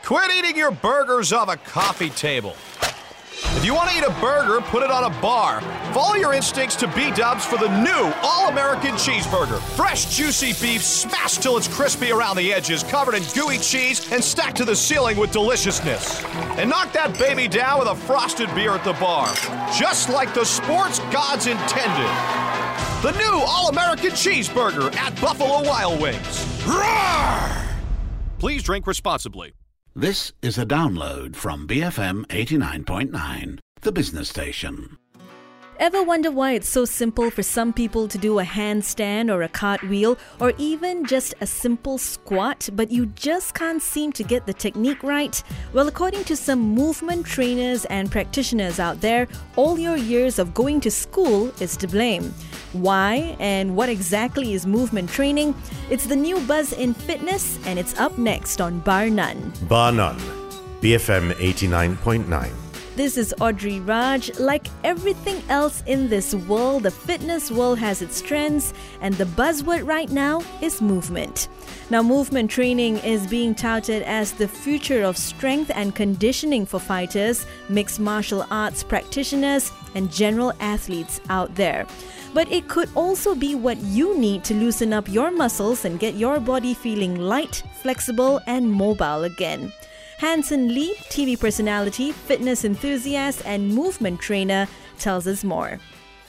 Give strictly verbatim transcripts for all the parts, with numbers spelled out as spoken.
Quit eating your burgers off a coffee table. If you want to eat a burger, put it on a bar. Follow your instincts to B-dubs for the new All-American Cheeseburger. Fresh, juicy beef smashed till it's crispy around the edges, covered in gooey cheese, and stacked to the ceiling with deliciousness. And knock that baby down with a frosted beer at the bar, just like the sports gods intended. The new All-American Cheeseburger at Buffalo Wild Wings. Roar! Please drink responsibly. This is a download from B F M eighty-nine point nine, the business station. Ever wonder why it's so simple for some people to do a handstand or a cartwheel or even just a simple squat, but you just can't seem to get the technique right? Well, according to some movement trainers and practitioners out there, all your years of going to school is to blame. Why and what exactly is movement training? It's the new buzz in fitness, and it's up next on Bar None. Bar None, B F M eighty-nine point nine. This is Audrey Raj. Like everything else in this world, the fitness world has its trends, and the buzzword right now is movement. Now, movement training is being touted as the future of strength and conditioning for fighters, mixed martial arts practitioners, and general athletes out there. But it could also be what you need to loosen up your muscles and get your body feeling light, flexible, and mobile again. Hanson Lee, T V personality, fitness enthusiast, and movement trainer, tells us more.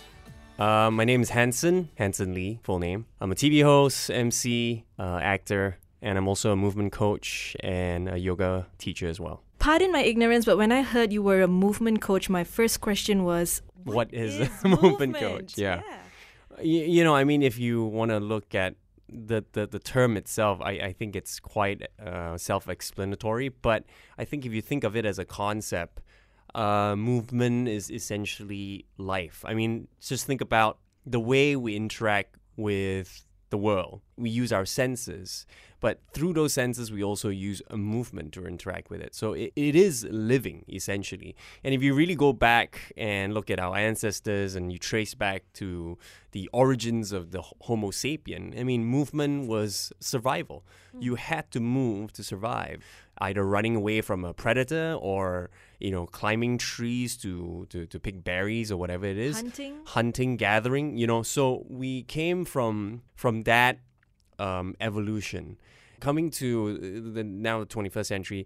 Uh, my name is Hanson, Hanson Lee, full name. I'm a T V host, M C, uh, actor, and I'm also a movement coach and a yoga teacher as well. Pardon my ignorance, but when I heard you were a movement coach, my first question was, What, what is, is a movement, movement coach? Yeah. yeah. You, you know, I mean, if you want to look at the, the, the term itself, I, I think it's quite uh, self-explanatory. But I think if you think of it as a concept, uh, movement is essentially life. I mean, just think about the way we interact with the world. We use our senses, but through those senses, we also use a movement to interact with it. So it, it is living, essentially. And if you really go back and look at our ancestors and you trace back to the origins of the Homo sapien, I mean, movement was survival. Mm. You had to move to survive, either running away from a predator or, you know, climbing trees to, to, to pick berries or whatever it is. Hunting. Hunting, gathering, you know. So we came from from that um, evolution. Coming to the now the twenty-first century,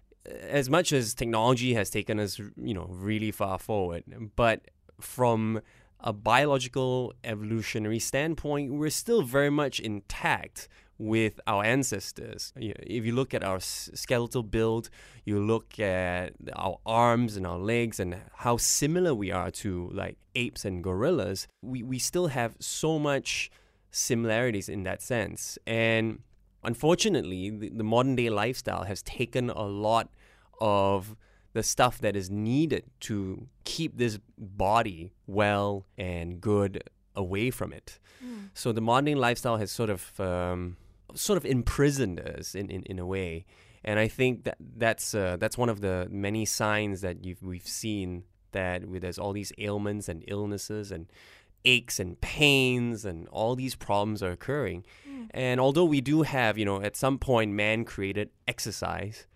as much as technology has taken us, you know, really far forward, but from a biological evolutionary standpoint, we're still very much intact with our ancestors. If you look at our skeletal build, you look at our arms and our legs and how similar we are to like apes and gorillas, we, we still have so much similarities in that sense. And unfortunately, the, the modern day lifestyle has taken a lot of the stuff that is needed to keep this body well and good away from it. Mm. So the modern day lifestyle has sort of um, sort of imprisoned us in, in, in a way. And I think that that's uh, that's one of the many signs that you've, we've seen that there's all these ailments and illnesses and aches and pains and all these problems are occurring. Mm. And although we do have, you know, at some point man created exercise,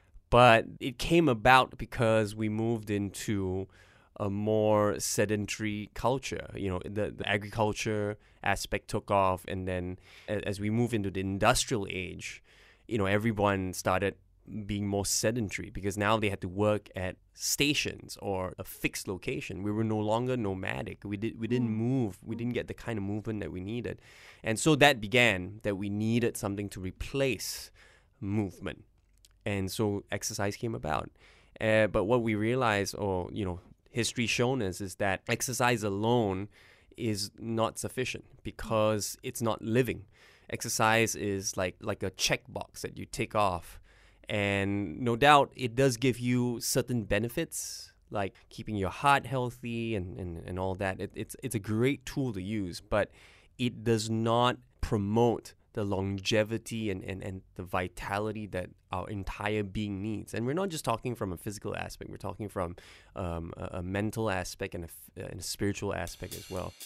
but it came about because we moved into a more sedentary culture. You know, the, the agriculture aspect took off, and then as we move into the industrial age, you know, everyone started being more sedentary because now they had to work at stations or a fixed location. We were no longer nomadic. We did we didn't move. We didn't get the kind of movement that we needed. And so that began that we needed something to replace movement. And so exercise came about. Uh, but what we realized, or, you know, history shown us, is that exercise alone is not sufficient because it's not living. Exercise is like like a checkbox that you tick off. And no doubt it does give you certain benefits, like keeping your heart healthy and, and, and all that. It, it's it's a great tool to use, but it does not promote the longevity and, and, and the vitality that our entire being needs. And we're not just talking from a physical aspect. We're talking from um, a, a mental aspect and a, and a spiritual aspect as well.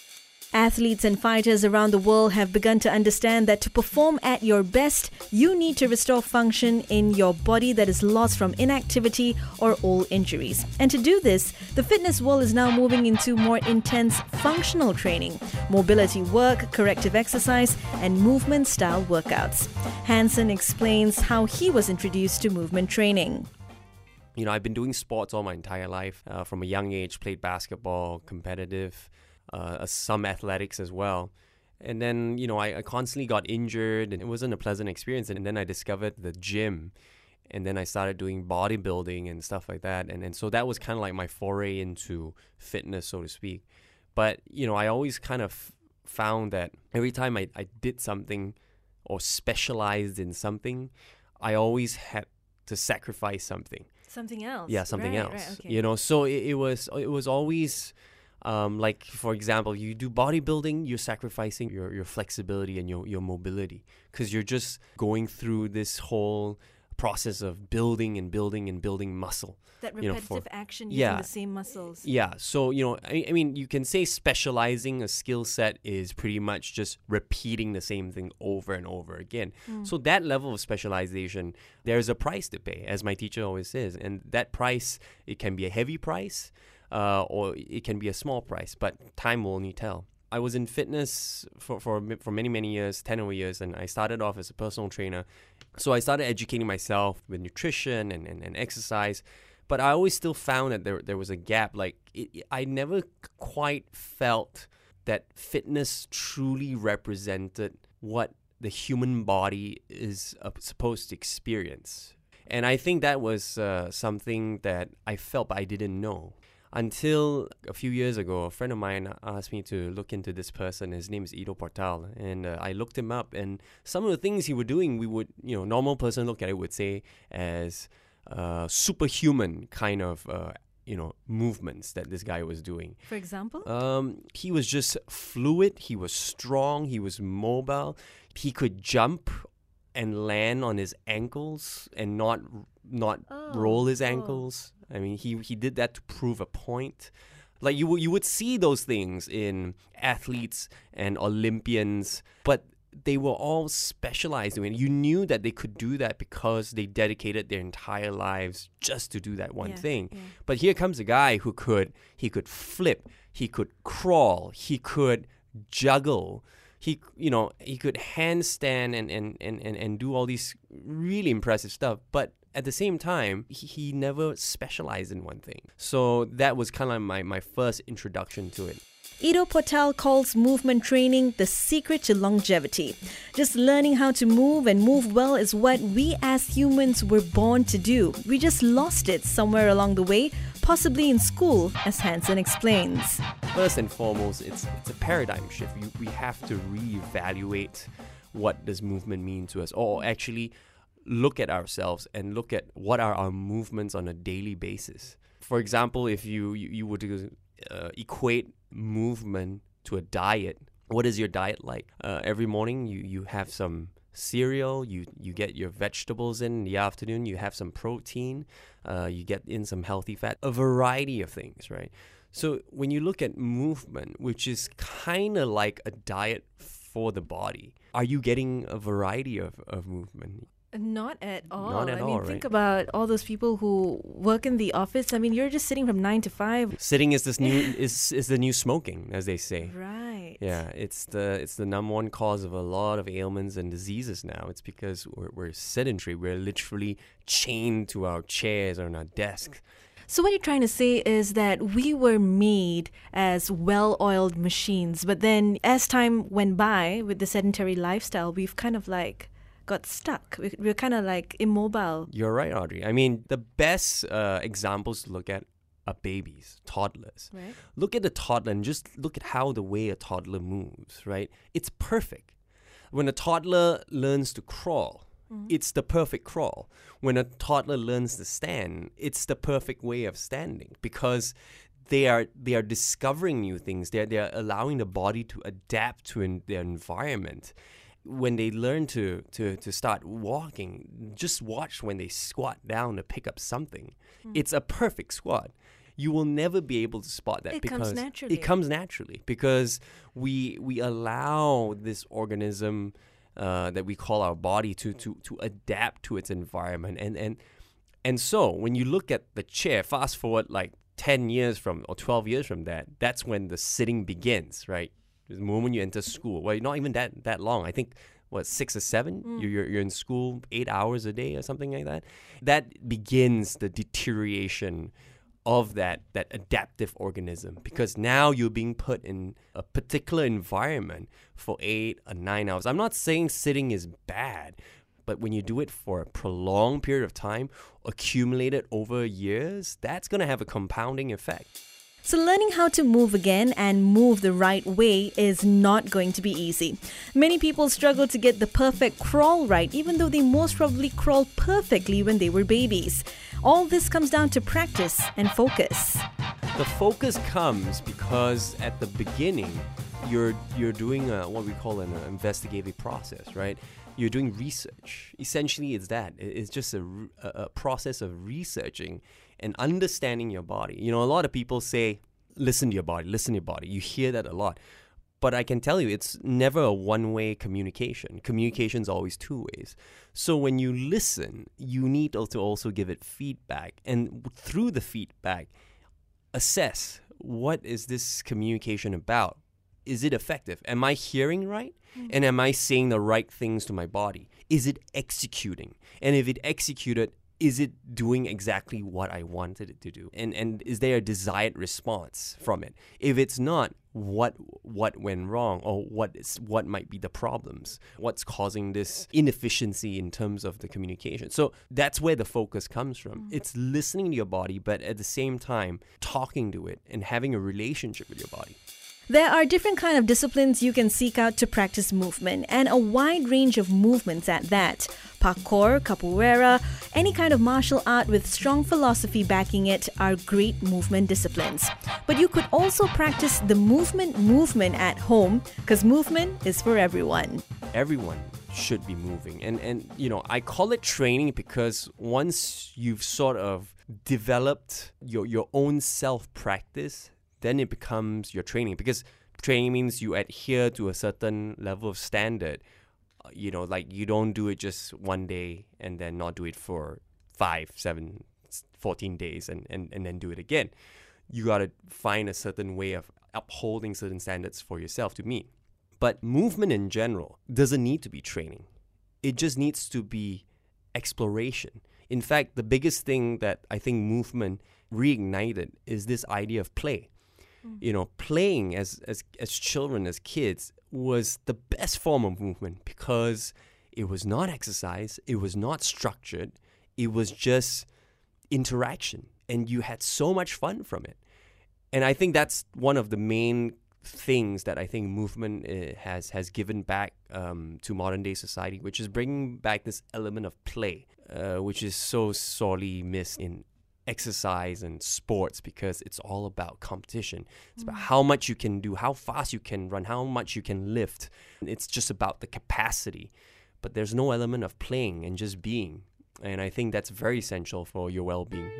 Athletes and fighters around the world have begun to understand that to perform at your best, you need to restore function in your body that is lost from inactivity or old injuries. And to do this, the fitness world is now moving into more intense functional training, mobility work, corrective exercise, and movement style workouts. Hansen explains how he was introduced to movement training. You know, I've been doing sports all my entire life. Uh, from a young age, played basketball, competitive, uh, some athletics as well. And then, you know, I, I constantly got injured and it wasn't a pleasant experience. And then I discovered the gym. And then I started doing bodybuilding and stuff like that. And, and so that was kind of like my foray into fitness, so to speak. But, you know, I always kind of found that every time I, I did something or specialized in something, I always had to sacrifice something. Something else. Yeah, something right, else. Right, okay. You know, so it, it was it was always um, like, for example, you do bodybuilding, you're sacrificing your, your flexibility and your, your mobility because you're just going through this whole process of building and building and building muscle. That you know, repetitive for- action using yeah. the same muscles. Yeah, so, you know, I, I mean, you can say specializing a skill set is pretty much just repeating the same thing over and over again. Mm. So that level of specialization, there's a price to pay, as my teacher always says. And that price, it can be a heavy price uh, or it can be a small price, but time will only tell. I was in fitness for, for, for many, many years, ten over years, and I started off as a personal trainer. So I started educating myself with nutrition and, and, and exercise. But I always still found that there there was a gap. Like, it, I never quite felt that fitness truly represented what the human body is uh, supposed to experience. And I think that was uh, something that I felt but I didn't know. Until a few years ago, a friend of mine asked me to look into this person. His name is Ido Portal. And uh, I looked him up. And some of the things he was doing, we would, you know, normal person look at it would say as uh, superhuman kind of, uh, you know, movements that this guy was doing. For example? Um, he was just fluid. He was strong. He was mobile. He could jump and land on his ankles and not not Oh, roll his oh. ankles. I mean, he he did that to prove a point. Like, you you would see those things in athletes and Olympians, but they were all specialized in it. You knew that they could do that because they dedicated their entire lives just to do that one Yeah, thing. yeah. But here comes a guy who could he could flip, he could crawl, he could juggle. He, you know, he could handstand and, and, and, and, and do all these really impressive stuff. But at the same time, he, he never specialized in one thing. So that was kind of like my, my first introduction to it. Ido Portal calls movement training the secret to longevity. Just learning how to move and move well is what we as humans were born to do. We just lost it somewhere along the way, possibly in school, as Hansen explains. First and foremost, it's it's a paradigm shift. You, we have to reevaluate what does movement mean to us, or actually look at ourselves and look at what are our movements on a daily basis. For example, if you, you, you were to uh, equate movement to a diet, what is your diet like? Uh, every morning you, you have some cereal, you, you get your vegetables in, in the afternoon, you have some protein, uh, you get in some healthy fat, a variety of things, right? So when you look at movement, which is kind of like a diet for the body, are you getting a variety of, of movement? Not at all. Not at I all, mean, right? think about all those people who work in the office. I mean, you're just sitting from nine to five. Sitting is this new is is the new smoking, as they say. Right. Yeah, it's the it's the number one cause of a lot of ailments and diseases now. It's because we're, we're sedentary. We're literally chained to our chairs or on our desks. So what you're trying to say is that we were made as well-oiled machines, but then as time went by with the sedentary lifestyle, we've kind of like got stuck. We- We're kind of like immobile. You're right, Audrey. I mean, the best uh, examples to look at are babies, toddlers. Right. Look at the toddler and just look at how the way a toddler moves, right? It's perfect. When a toddler learns to crawl, it's the perfect crawl. When a toddler learns to stand, it's the perfect way of standing because they are they are discovering new things. They're, they're allowing the body to adapt to in, their environment. When they learn to, to, to start walking, just watch when they squat down to pick up something. It's a perfect squat. you will never be able to spot that It because comes naturally. it comes naturally because we we allow this organism uh, that we call our body to to to adapt to its environment. And and and so when you look at the chair, fast forward like ten years from or twelve years from that, that's when the sitting begins, right? The moment you enter school. Well, not even that that long. I think what six or seven? Mm. You're you're in school eight hours a day or something like that. That begins the deterioration of that that adaptive organism, because now you're being put in a particular environment for eight or nine hours. I'm not saying sitting is bad, but when you do it for a prolonged period of time, accumulated over years, that's going to have a compounding effect. So learning how to move again and move the right way is not going to be easy. Many people struggle to get the perfect crawl right, even though they most probably crawled perfectly when they were babies. All this comes down to practice and focus. The focus comes because at the beginning, you're you're doing a, what we call an investigative process, right? You're doing research. Essentially, it's that. It's just a, a process of researching and understanding your body. You know, a lot of people say, listen to your body, listen to your body. You hear that a lot. But I can tell you, it's never a one-way communication. Communication is always two ways. So when you listen, you need to also give it feedback. And through the feedback, assess, what is this communication about? Is it effective? Am I hearing right? Mm-hmm. And am I saying the right things to my body? Is it executing? And if it executed, is it doing exactly what I wanted it to do? And and is there a desired response from it? If it's not, what what went wrong, or what is what might be the problems? What's causing this inefficiency in terms of the communication? So that's where the focus comes from. Mm-hmm. It's listening to your body, but at the same time talking to it and having a relationship with your body. There are different kind of disciplines you can seek out to practice movement, and a wide range of movements at that. Parkour, capoeira, any kind of martial art with strong philosophy backing it are great movement disciplines. But you could also practice the movement movement at home, because movement is for everyone. Everyone should be moving. And, and you know, I call it training because once you've sort of developed your, your own self-practice, then it becomes your training, because training means you adhere to a certain level of standard. Uh, you know, like you don't do it just one day and then not do it for five, seven, fourteen days and, and, and then do it again. You got to find a certain way of upholding certain standards for yourself to meet. But movement in general doesn't need to be training. It just needs to be exploration. In fact, the biggest thing that I think movement reignited is this idea of play. You know, playing as, as as children, as kids, was the best form of movement because it was not exercise, it was not structured, it was just interaction, and you had so much fun from it. And I think that's one of the main things that I think movement uh, has has given back um, to modern day society, which is bringing back this element of play, uh, which is so sorely missed in exercise and sports, because it's all about competition. It's about how much you can do, how fast you can run, how much you can lift. It's just about the capacity, but there's no element of playing and just being. And I think that's very essential for your well-being.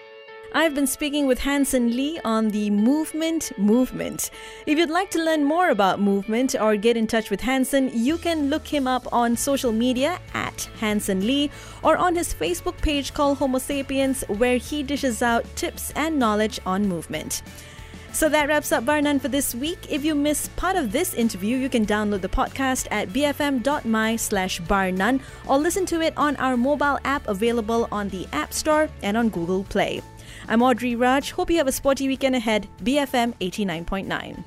I've been speaking with Hanson Lee on the Movement Movement. If you'd like to learn more about movement or get in touch with Hanson, you can look him up on social media at Hanson Lee or on his Facebook page called Homo Sapiens, where he dishes out tips and knowledge on movement. So that wraps up Bar None for this week. If you missed part of this interview, you can download the podcast at bfm.my slash bar none or listen to it on our mobile app available on the App Store and on Google Play. I'm Audrey Raj. Hope you have a sporty weekend ahead. B F M eighty-nine point nine.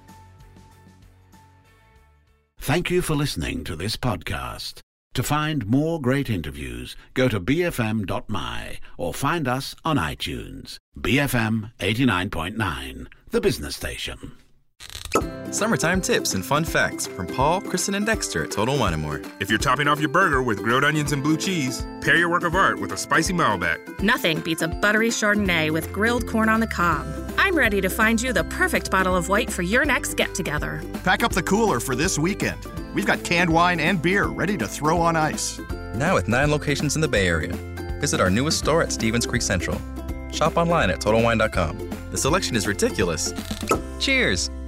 Thank you for listening to this podcast. To find more great interviews, go to b f m dot m y or find us on iTunes. B F M eighty-nine point nine, the business station. Summertime tips and fun facts from Paul, Kristen, and Dexter at Total Wine and More. If you're topping off your burger with grilled onions and blue cheese, pair your work of art with a spicy Malbec. Nothing beats a buttery Chardonnay with grilled corn on the cob. I'm ready to find you the perfect bottle of white for your next get-together. Pack up the cooler for this weekend. We've got canned wine and beer ready to throw on ice. Now with nine locations in the Bay Area. Visit our newest store at Stevens Creek Central. Shop online at total wine dot com. The selection is ridiculous. Cheers!